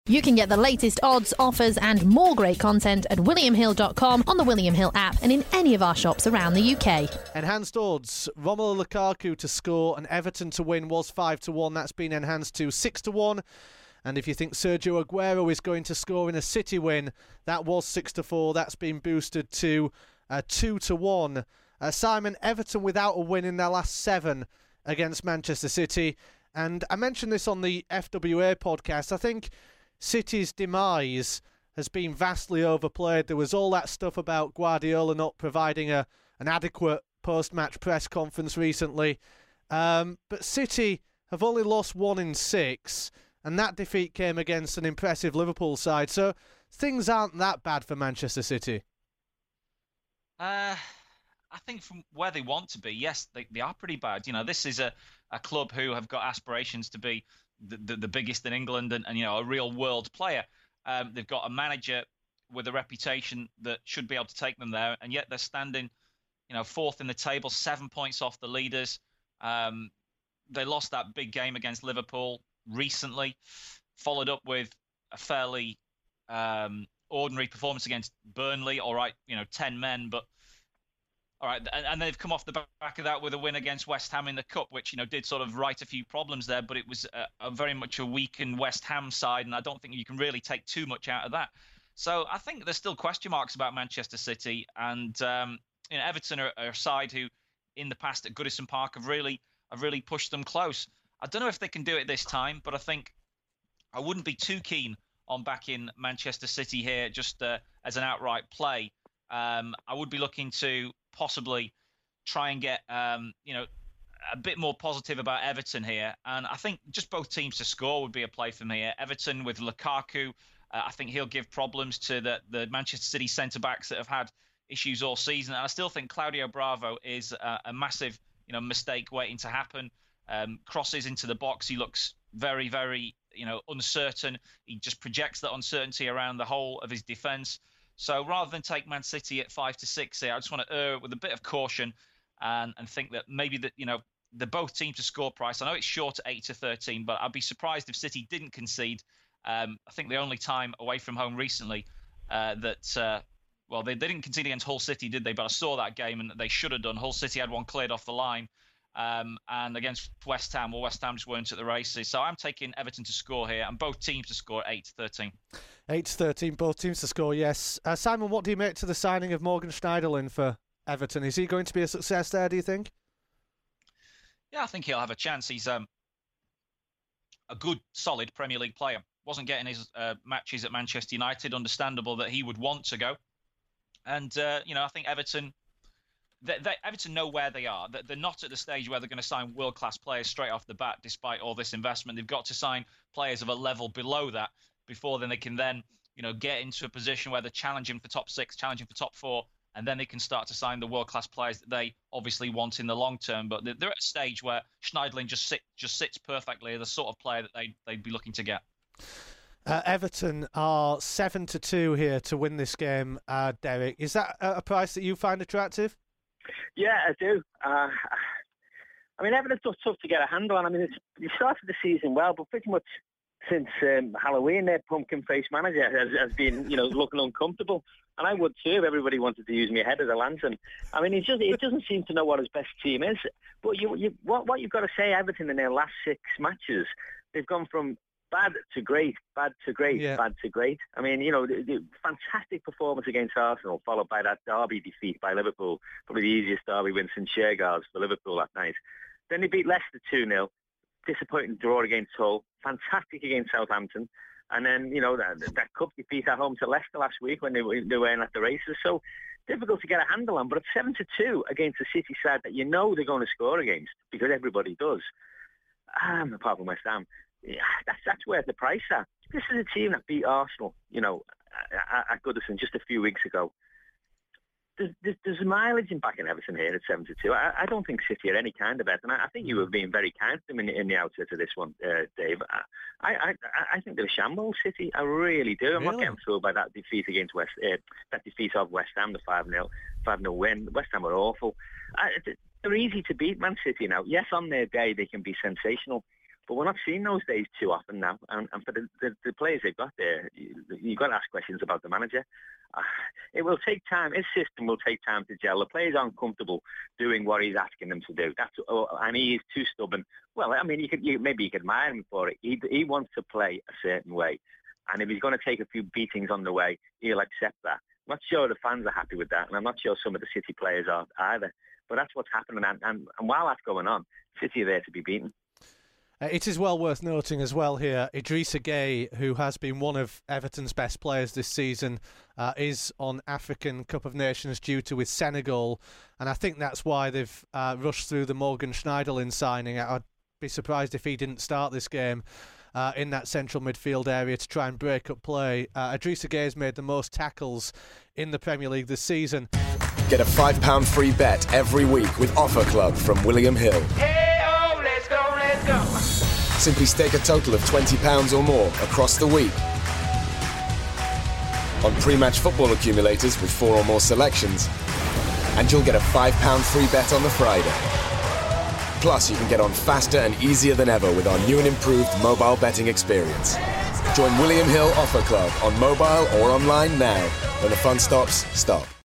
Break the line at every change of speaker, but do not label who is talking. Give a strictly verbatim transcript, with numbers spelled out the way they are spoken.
You can get the latest odds, offers and more great content at william hill dot com, on the William Hill app and in any of our shops around the U K.
Enhanced odds. Romelu Lukaku to score and Everton to win was five to one. That's been enhanced to six to one. And if you think Sergio Aguero is going to score in a City win, that was six to four. That's been boosted to uh, two to one. Uh, Simon, Everton without a win in their last seven against Manchester City. And I mentioned this on the F W A podcast. I think City's demise has been vastly overplayed. There was all that stuff about Guardiola not providing a an adequate post-match press conference recently. Um, but City have only lost one in six. And that defeat came against an impressive Liverpool side. So things aren't that bad for Manchester City.
Uh, I think from where they want to be, yes, they, they are pretty bad. You know, this is a, a club who have got aspirations to be the, the, the biggest in England and, and, you know, a real world player. Um, they've got a manager with a reputation that should be able to take them there. And yet they're standing, you know, fourth in the table, seven points off the leaders. Um, they lost that big game against Liverpool recently, followed up with a fairly um, ordinary performance against Burnley. All right, you know, ten men, but all right, and, and they've come off the back of that with a win against West Ham in the Cup, which, you know, did sort of right a few problems there, but it was a, a very much a weakened West Ham side, and I don't think you can really take too much out of that. So I think there's still question marks about Manchester City, and um, you know, Everton are, are a side who, in the past at Goodison Park, have really have really pushed them close. I don't know if they can do it this time, but I think I wouldn't be too keen on backing Manchester City here just uh, as an outright play. Um, I would be looking to possibly try and get um, you know, a bit more positive about Everton here. And I think just both teams to score would be a play for me here. Everton with Lukaku, uh, I think he'll give problems to the, the Manchester City centre-backs that have had issues all season. And I still think Claudio Bravo is a, a massive you know, mistake waiting to happen. Um, crosses into the box. He looks very, very, you know, uncertain. He just projects that uncertainty around the whole of his defence. So rather than take Man City at five to six here, I just want to err with a bit of caution and, and think that maybe that, you know, they're both teams to score price. I know it's short at eight to thirteen, but I'd be surprised if City didn't concede. Um, I think the only time away from home recently uh, that, uh, well, they, they didn't concede against Hull City, did they? But I saw that game and they should have done. Hull City had one cleared off the line. Um, and against West Ham, well, West Ham just weren't at the races. So I'm taking Everton to score here, and both teams to score eight to thirteen.
eight to thirteen, both teams to score, yes. Uh, Simon, what do you make to the signing of Morgan Schneiderlin for Everton? Is he going to be a success there, do you think?
Yeah, I think he'll have a chance. He's um, a good, solid Premier League player. Wasn't getting his uh, matches at Manchester United. Understandable that he would want to go. And, uh, you know, I think Everton... They, they, Everton know where they are. They're not at the stage where they're going to sign world-class players straight off the bat, despite all this investment. They've got to sign players of a level below that before then they can then, you know, get into a position where they're challenging for top six, challenging for top four, and then they can start to sign the world-class players that they obviously want in the long term. But they're at a stage where Schneiderlin just sit, just sits perfectly as the sort of player that they they'd be looking to get.
Uh, Everton are seven to two here to win this game. Uh, Derek, is that a price that you find attractive?
Yeah, I do. Uh, I mean, Everton's tough, tough to get a handle on. I mean, it's, they started the season well, but pretty much since um, Halloween, their pumpkin-faced manager has, has been, you know, looking uncomfortable. And I would too if everybody wanted to use me ahead of the lantern. I mean, he just he doesn't seem to know what his best team is. But you, you, what, what you've got to say, Everton in their last six matches, they've gone from bad to great, bad to great, yeah. bad to great. I mean, you know, the, the fantastic performance against Arsenal, followed by that derby defeat by Liverpool, probably the easiest derby win since Shergars for Liverpool that night. Then they beat Leicester two nil, disappointing draw against Hull, fantastic against Southampton, and then, you know, that, that cup defeat at home to Leicester last week when they were, they weren't at the races. So difficult to get a handle on, but at seven to two against a City side that you know they're going to score against, because everybody does, um, apart from West Ham, yeah, that's that's worth the price at. This is a team that beat Arsenal, you know, at, at Goodison just a few weeks ago. There's, there's, there's mileage in backing Everton here at seven to two. I, I don't think City are any kind of Everton. I, I think you were being very kind to them in, in the outset of this one, uh, Dave. I, I I think they're a shambles, City. I really do. I'm really? not getting fooled by that defeat against West, uh, that defeat of West Ham, the five nil win. West Ham were awful. I, they're easy to beat, Man City now. Yes, on their day they can be sensational. But we're not seeing those days too often now. And, and for the, the, the players they've got there, you, you've got to ask questions about the manager. Uh, it will take time. His system will take time to gel. The players aren't comfortable doing what he's asking them to do. That's oh, and he is too stubborn. Well, I mean, you could you, maybe you could admire him for it. He, he wants to play a certain way. And if he's going to take a few beatings on the way, he'll accept that. I'm not sure the fans are happy with that, and I'm not sure some of the City players are either. But that's what's happening, and, and, and while that's going on, City are there to be beaten.
Uh, it is well worth noting as well here, Idrissa Gueye, who has been one of Everton's best players this season, uh, is on African Cup of Nations duty with Senegal, and I think that's why they've uh, rushed through the Morgan Schneiderlin signing. I'd be surprised if he didn't start this game uh, in that central midfield area to try and break up play. Uh, Idrissa Gueye has made the most tackles in the Premier League this season.
Get a five pound free bet every week with Offer Club from William Hill.
Hey-o, let's go, let's go.
Simply stake a total of twenty pounds or more across the week on pre-match football accumulators with four or more selections, and you'll get a five pound free bet on the Friday. Plus, you can get on faster and easier than ever with our new and improved mobile betting experience. Join William Hill Offer Club on mobile or online now. When the fun stops, stop.